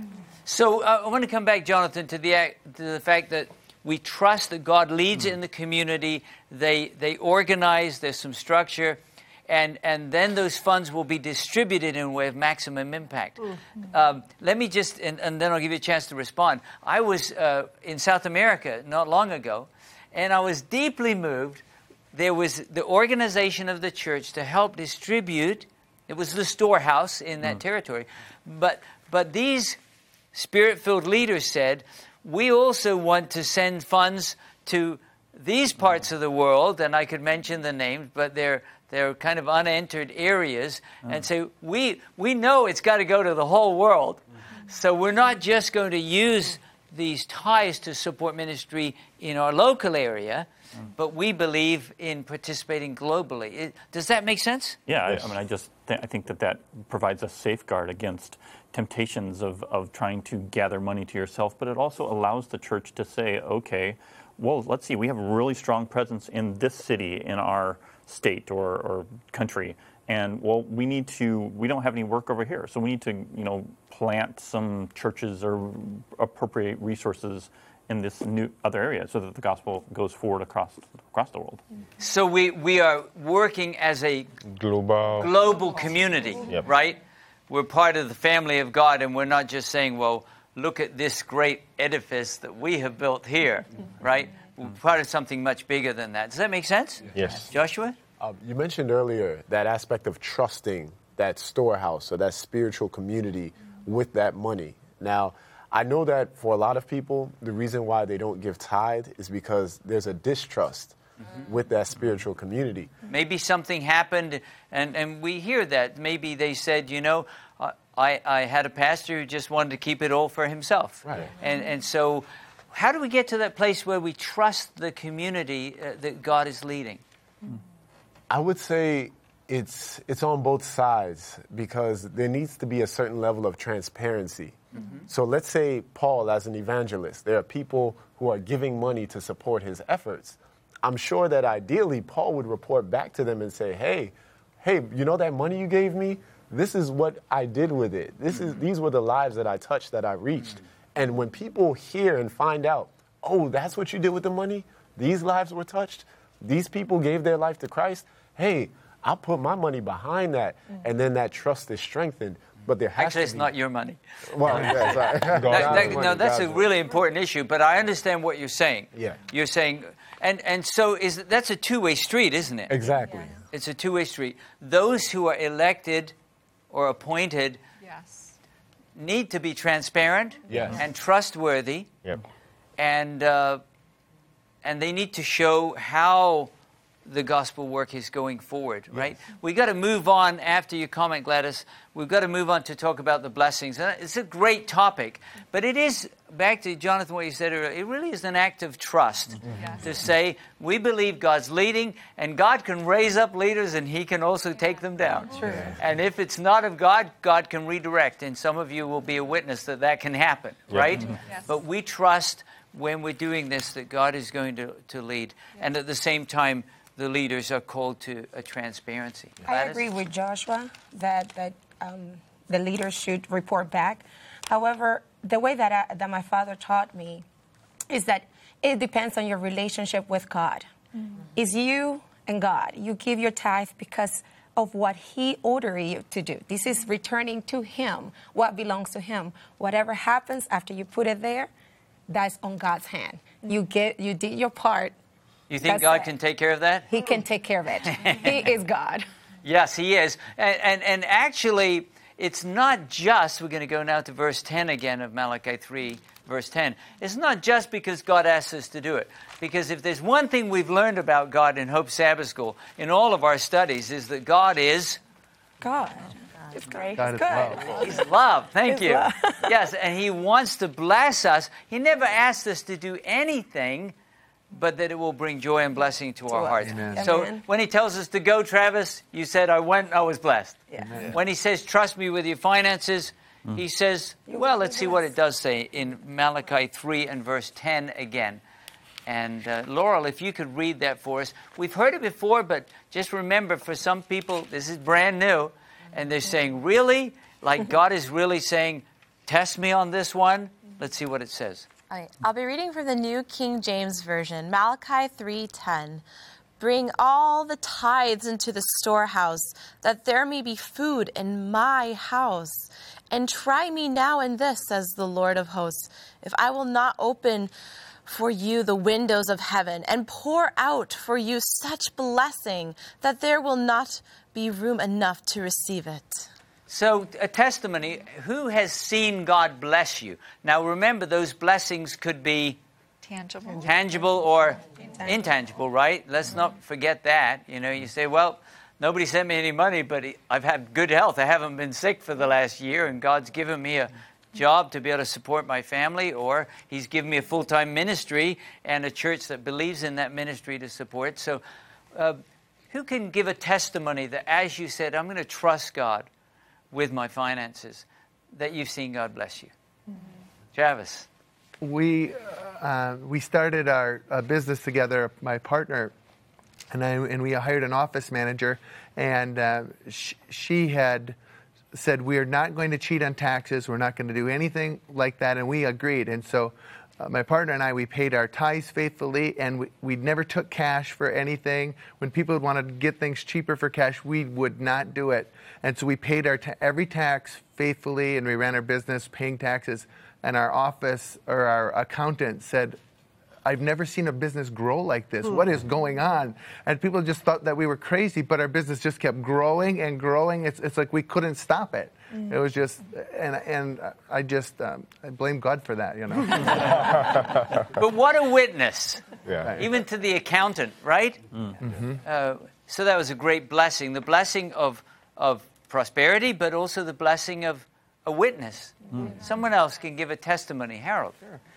S1: So I want to come back, Jonathan, to the fact that we trust that God leads in the community. They organize, there's some structure, and then those funds will be distributed in a way of maximum impact. Let me just, and then I'll give you a chance to respond. I was in South America not long ago, and I was deeply moved. There was the organization of the church to help distribute. It was the storehouse in that territory. But these Spirit-filled leaders said, we also want to send funds to these parts of the world, and I could mention the names, but they're kind of unentered areas. And so we know it's got to go to the whole world. So we're not just going to use these ties to support ministry in our local area, but we believe in participating globally. Does that make sense?
S13: Yeah, yes. I think that provides a safeguard against temptations of trying to gather money to yourself, but it also allows the church to say, okay, well, let's see, we have a really strong presence in this city, in our state or country, and well, we don't have any work over here, so we need to, plant some churches or appropriate resources in this new other area so that the gospel goes forward across the world.
S1: So we are working as a global community, right? We're part of the family of God, and we're not just saying, well, look at this great edifice that we have built here, right? We're part of something much bigger than that. Does that make sense?
S4: Yes.
S1: Joshua?
S12: You mentioned earlier that aspect of trusting that storehouse or that spiritual community with that money. Now, I know that for a lot of people, the reason why they don't give tithe is because there's a distrust with that spiritual community.
S1: Maybe something happened, and we hear that. Maybe they said, I had a pastor who just wanted to keep it all for himself.
S12: Right.
S1: And so how do we get to that place where we trust the community that God is leading?
S12: I would say it's on both sides, because there needs to be a certain level of transparency. So let's say Paul, as an evangelist, there are people who are giving money to support his efforts. I'm sure that ideally Paul would report back to them and say, hey, that money you gave me, this is what I did with it. These were the lives that I touched, that I reached. And when people hear and find out, oh, that's what you did with the money? These lives were touched? These people gave their life to Christ? Hey, I'll put my money behind that. And then that trust is strengthened. But there has
S1: Actually, it's not your money.
S12: Well, yeah, sorry.
S1: That's a really important issue, but I understand what you're saying.
S12: Yeah.
S1: You're saying, and so that's a two-way street, isn't it?
S12: Exactly.
S14: Yeah.
S1: It's a two-way street. Those who are elected or appointed need to be transparent and trustworthy.
S4: Yep.
S1: And they need to show how the gospel work is going forward, right? We've got to move on after your comment, Gladys. We've got to move on to talk about the blessings. And it's a great topic, but it is, back to Jonathan, what you said earlier, it really is an act of trust to say, we believe God's leading, and God can raise up leaders, and he can also take them down.
S3: True.
S1: And if it's not of God, God can redirect, and some of you will be a witness that can happen, right?
S14: Yes.
S1: But we trust when we're doing this that God is going to lead. And at the same time, the leaders are called to a transparency.
S10: I
S1: Gladys?
S10: agree with Joshua that the leaders should report back. However, the way that my father taught me is that it depends on your relationship with God. It's you and God. You give your tithe because of what he ordered you to do. This is returning to him what belongs to him. Whatever happens after you put it there, that's on God's hand. You did your part.
S1: You think God can take care of that?
S10: He can take care of it. He is God.
S1: Yes, he is. And actually, it's not just, we're going to go now to verse 10 again of Malachi 3, verse 10. It's not just because God asks us to do it. Because if there's one thing we've learned about God in Hope Sabbath School, in all of our studies, is that God is...
S10: God.
S3: Grace
S9: God
S3: is
S9: is
S3: good.
S9: love.
S1: He's love. Thank
S3: He's
S1: you.
S3: love.
S1: Yes, and he wants to bless us. He never asked us to do anything but that it will bring joy and blessing to our
S3: us.
S1: hearts.
S9: Amen.
S1: So
S3: Amen.
S1: when he tells us to go, Travis, you said, I went, I was blessed.
S3: Yeah.
S1: When he says, trust me with your finances, he says, well, let's see what it does say in Malachi 3 and verse 10 again. And Laurel, if you could read that for us. We've heard it before, but just remember, for some people, this is brand new. And they're saying, really? Like God is really saying, test me on this one? Let's see what it says.
S11: All right, I'll be reading from the New King James Version, Malachi 3:10. Bring all the tithes into the storehouse, that there may be food in my house. And try me now in this, says the Lord of hosts, if I will not open for you the windows of heaven and pour out for you such blessing that there will not be room enough to receive it.
S1: So, a testimony, who has seen God bless you? Now, remember, those blessings could be tangible or intangible, right? Let's not forget that. You know, you say, well, nobody sent me any money, but I've had good health. I haven't been sick for the last year, and God's given me a job to be able to support my family, or He's given me a full-time ministry and a church that believes in that ministry to support. So, who can give a testimony that, as you said, I'm going to trust God with my finances, that you've seen God bless you? Travis.
S9: We started our business together, my partner and we hired an office manager, and she had said, we are not going to cheat on taxes, we're not going to do anything like that, and we agreed. And so my partner and I, we paid our tithes faithfully, and we never took cash for anything. When people would want to get things cheaper for cash, we would not do it. And so we paid our every tax faithfully, and we ran our business paying taxes. And our office, or our accountant, said, I've never seen a business grow like this. What is going on? And people just thought that we were crazy, but our business just kept growing and growing. It's like we couldn't stop it. It was just, and I just, I blame God for that, you know.
S1: But what a witness,
S4: Yeah.
S1: even to the accountant, right? So that was a great blessing, the blessing of prosperity, but also the blessing of a witness. Someone else can give a testimony. Harold.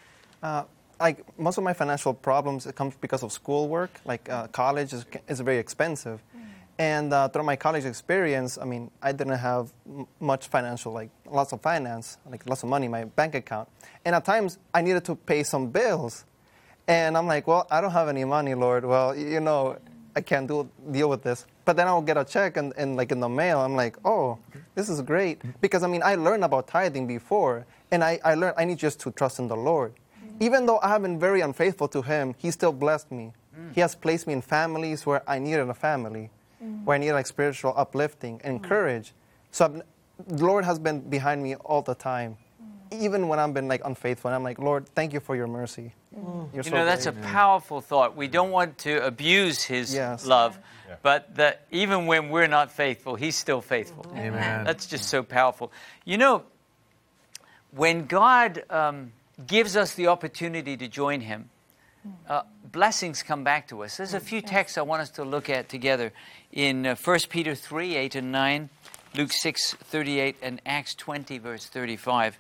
S5: Like most of my financial problems, it comes because of schoolwork. Like college is very expensive. And through my college experience, I mean, I didn't have much financial, like lots of finance, like lots of money in my bank account. And at times, I needed to pay some bills. And I'm like, well, I don't have any money, Lord. Well, you know, I can't deal with this. But then I'll get a check and like in the mail, I'm like, oh, this is great. Because, I mean, I learned about tithing before. And I learned I need just to trust in the Lord. Even though I have been very unfaithful to Him, He still blessed me. He has placed me in families where I needed a family, where I needed like spiritual uplifting and courage. So the Lord has been behind me all the time, even when I've been like unfaithful. And I'm like, Lord, thank you for your mercy. You're
S1: You know, that's a powerful thought. We don't want to abuse His love, but that even when we're not faithful, He's still faithful.
S9: Amen.
S1: That's just so powerful. You know, when God gives us the opportunity to join Him, blessings come back to us. There's a few texts I want us to look at together in 1 Peter 3, 8 and 9, Luke 6, 38, and Acts 20, verse 35.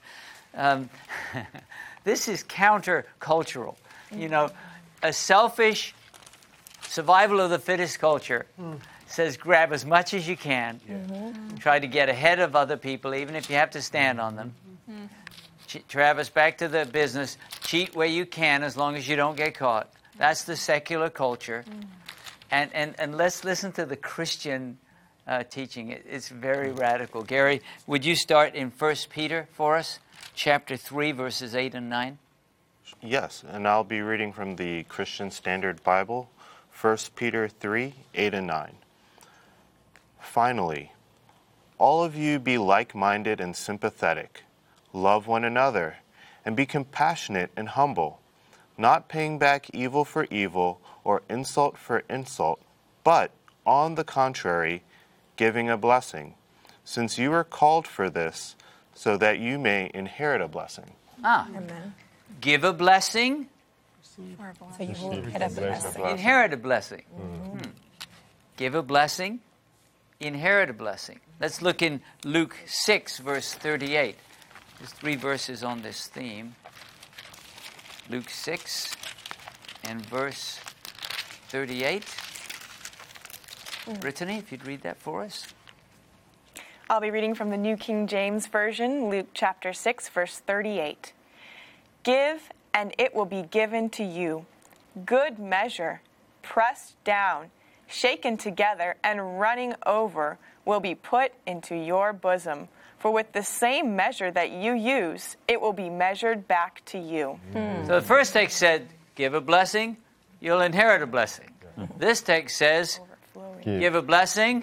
S1: This is counter-cultural. You know, a selfish, survival of the fittest culture says grab as much as you can, try to get ahead of other people, even if you have to stand on them. Travis, back to the business. Cheat where you can as long as you don't get caught. That's the secular culture. And let's listen to the Christian teaching. It's very radical. Gary, would you start in 1 Peter for us, chapter 3, verses 8 and 9?
S6: Yes, and I'll be reading from the Christian Standard Bible, 1 Peter 3, 8 and 9. Finally, all of you be like-minded and sympathetic. Love one another, and be compassionate and humble, not paying back evil for evil or insult for insult, but, on the contrary, giving a blessing, since you are called for this, so that you may inherit a blessing.
S3: Amen.
S1: Give a blessing,
S10: So you will get a blessing.
S1: inherit a blessing. Give a blessing, inherit a blessing. Let's look in Luke 6, verse 38. There's 3 verses on this theme. Luke 6 and verse 38. Brittany, if you'd read that for us.
S3: I'll be reading from the New King James Version, Luke chapter 6, verse 38. Give, and it will be given to you. Good measure, pressed down, shaken together, and running over, will be put into your bosom. For with the same measure that you use, it will be measured back to you.
S1: So the first text said, give a blessing, you'll inherit a blessing. This text says, give a blessing,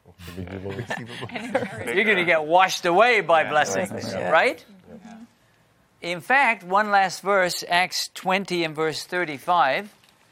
S1: you're going to get washed away by blessings, right? In fact, one last verse, Acts 20 and verse 35.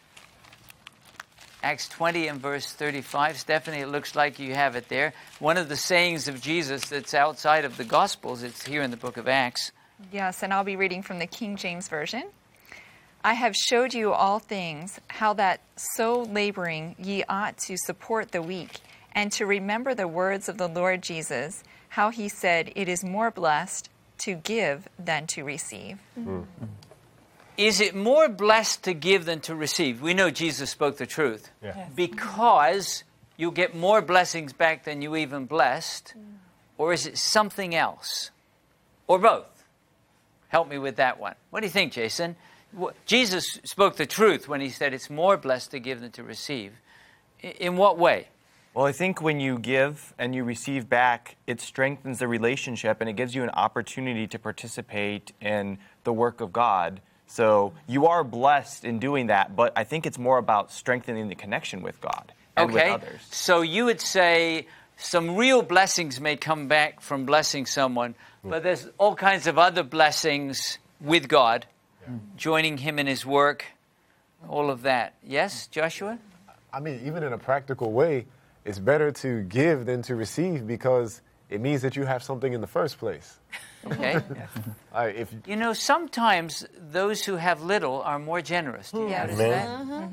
S1: Acts 20 and verse 35. Stephanie, it looks like you have it there. One of the sayings of Jesus that's outside of the Gospels, it's here in the book of Acts.
S14: Yes, and I'll be reading from the King James Version. I have showed you all things, how that so laboring ye ought to support the weak, and to remember the words of the Lord Jesus, how he said, it is more blessed to give than to receive.
S1: Is it more blessed to give than to receive? We know Jesus spoke the truth. Because you'll get more blessings back than you even blessed, or is it something else? Or both? Help me with that one. What do you think, Jason? Jesus spoke the truth when he said it's more blessed to give than to receive. In what way?
S8: Well, I think when you give and you receive back, it strengthens the relationship and it gives you an opportunity to participate in the work of God. So you are blessed in doing that, but I think it's more about strengthening the connection with God and with others.
S1: So you would say some real blessings may come back from blessing someone, but there's all kinds of other blessings with God, joining him in his work, all of that. Yes, Joshua?
S12: I mean, even in a practical way, it's better to give than to receive because it means that you have something in the first place.
S1: Okay. You know, sometimes those who have little are more generous. Do you notice that?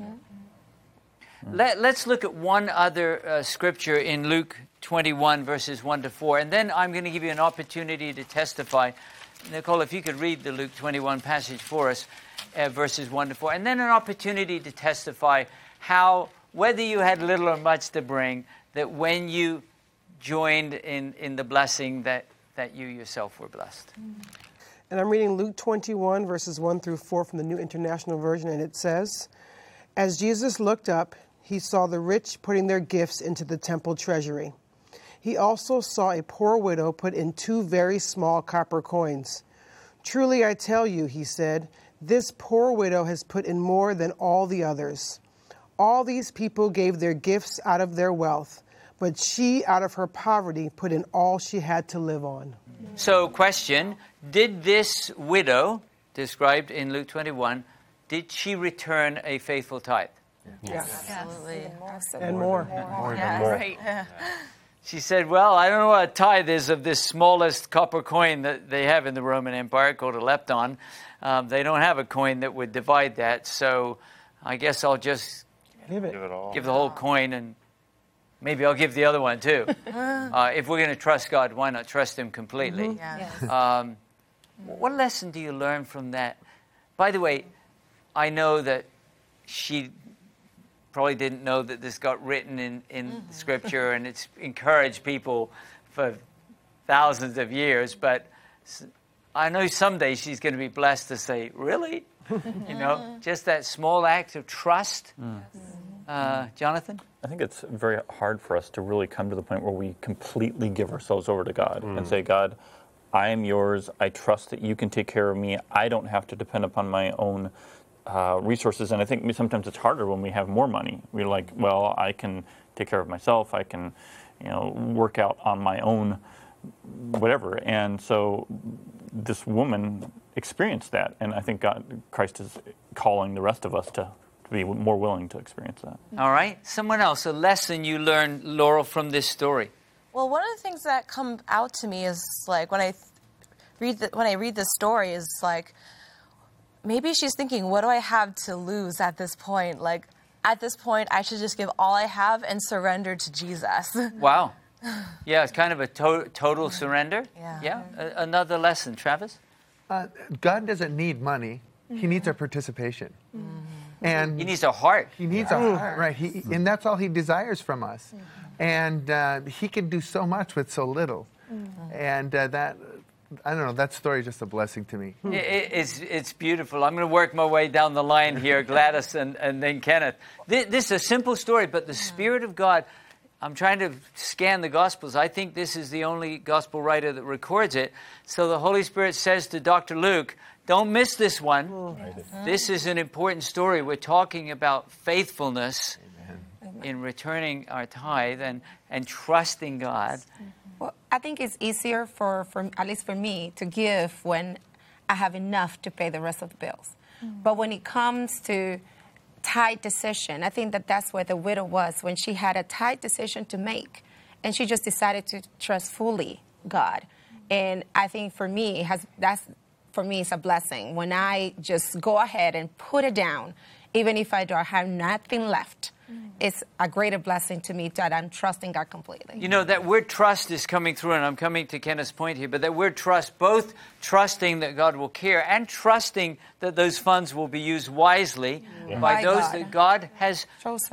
S1: Let's look at one other scripture in Luke 21, verses 1 to 4, and then I'm going to give you an opportunity to testify. Nicole, if you could read the Luke 21 passage for us, verses 1 to 4, and then an opportunity to testify how, whether you had little or much to bring, that when you joined in the blessing that you yourself were blessed.
S7: And I'm reading Luke 21, verses 1 through 4 from the New International Version, and it says, as Jesus looked up, he saw the rich putting their gifts into the temple treasury. He also saw a poor widow put in 2 very small copper coins. Truly I tell you, he said, this poor widow has put in more than all the others. All these people gave their gifts out of their wealth, but she, out of her poverty, put in all she had to live on.
S1: So, question, did this widow, described in Luke 21, did she return a faithful tithe?
S7: Yes.
S11: Absolutely.
S7: And more.
S11: Right.
S1: She said, well, I don't know what a tithe is of this smallest copper coin that they have in the Roman Empire called a lepton. They don't have a coin that would divide that, so I guess I'll just
S12: Give it all.
S1: give the whole coin, and maybe I'll give the other one too. If we're going to trust God, why not trust him completely? What lesson do you learn from that? By the way, I know that she probably didn't know that this got written in Scripture, and it's encouraged people for thousands of years, but I know someday she's going to be blessed to say, really? You know, just that small act of trust. Jonathan?
S13: I think it's very hard for us to really come to the point where we completely give ourselves over to God and say, God, I am yours. I trust that you can take care of me. I don't have to depend upon my own resources. And I think sometimes it's harder when we have more money. We're like, well, I can take care of myself. I can, work out on my own, whatever. And so this woman experienced that. And I think Christ is calling the rest of us to be more willing to experience that.
S1: All right. Someone else, a lesson you learned, Laurel, from this story.
S11: Well, one of the things that come out to me is like when I read this story is like maybe she's thinking, what do I have to lose at this point? Like at this point, I should just give all I have and surrender to Jesus.
S1: Wow. Yeah, it's kind of a total surrender.
S11: Yeah.
S1: Another lesson, Travis?
S9: God doesn't need money. He needs our participation. And
S1: He needs a heart.
S9: He needs our heart, right? And that's all he desires from us. And he can do so much with so little. And that, I don't know, that story is just a blessing to me.
S1: It's beautiful. I'm going to work my way down the line here, Gladys and then Kenneth. This is a simple story, but the Spirit of God, I'm trying to scan the Gospels. I think this is the only Gospel writer that records it. So the Holy Spirit says to Dr. Luke, don't miss this one. This is an important story. We're talking about faithfulness in returning our tithe and trusting God.
S10: Well, I think it's easier for at least for me to give when I have enough to pay the rest of the bills. But when it comes to tithe decision, I think that's where the widow was when she had a tithe decision to make, and she just decided to trust fully God. And I think for me, it's a blessing when I just go ahead and put it down, even if I don't have nothing left. It's a greater blessing to me that I'm trusting God completely.
S1: You know, that word trust is coming through, and I'm coming to Kenneth's point here, but that word trust, both trusting that God will care and trusting that those funds will be used wisely by those that God has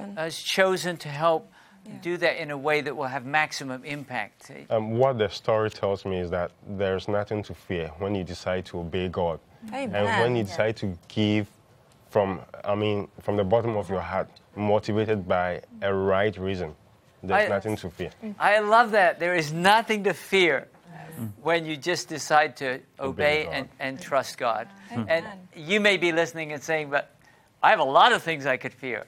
S1: chosen to help do that in a way that will have maximum impact.
S4: What the story tells me is that there's nothing to fear when you decide to obey God.
S10: Amen.
S4: And when you decide to give from the bottom of your heart, motivated by a right reason, there's nothing to fear.
S1: I love that. There is nothing to fear when you just decide to obey and trust God. And you may be listening and saying, but I have a lot of things I could fear.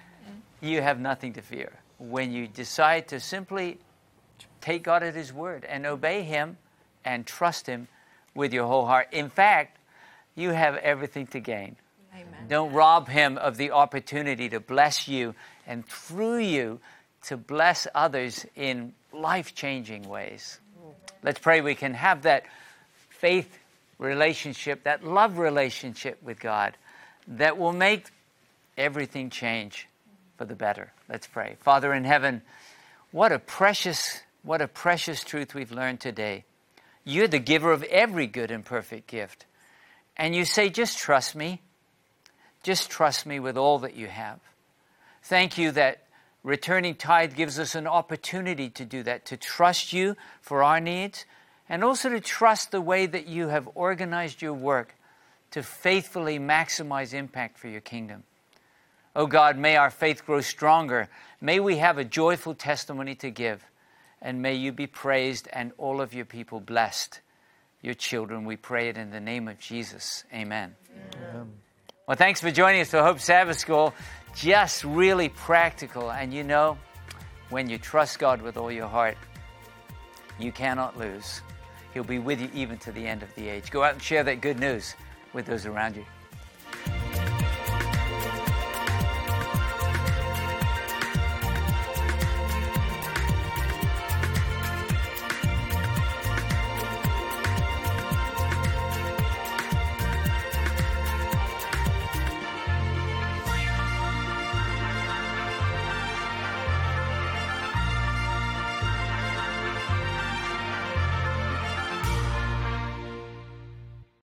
S1: You have nothing to fear when you decide to simply take God at His word and obey Him and trust Him with your whole heart. In fact, you have everything to gain. Amen. Don't rob Him of the opportunity to bless you and through you to bless others in life-changing ways. Let's pray we can have that faith relationship, that love relationship with God that will make everything change for the better. Let's pray. Father in heaven, what a precious truth we've learned today. You're the giver of every good and perfect gift. And you say, just trust me. Just trust me with all that you have. Thank you that returning tithe gives us an opportunity to do that, to trust you for our needs, and also to trust the way that you have organized your work to faithfully maximize impact for your kingdom. Oh God, may our faith grow stronger. May we have a joyful testimony to give. And may you be praised and all of your people blessed. Your children, we pray it in the name of Jesus. Amen. Amen. Well, thanks for joining us for Hope Sabbath School. Just really practical. And you know, when you trust God with all your heart, you cannot lose. He'll be with you even to the end of the age. Go out and share that good news with those around you.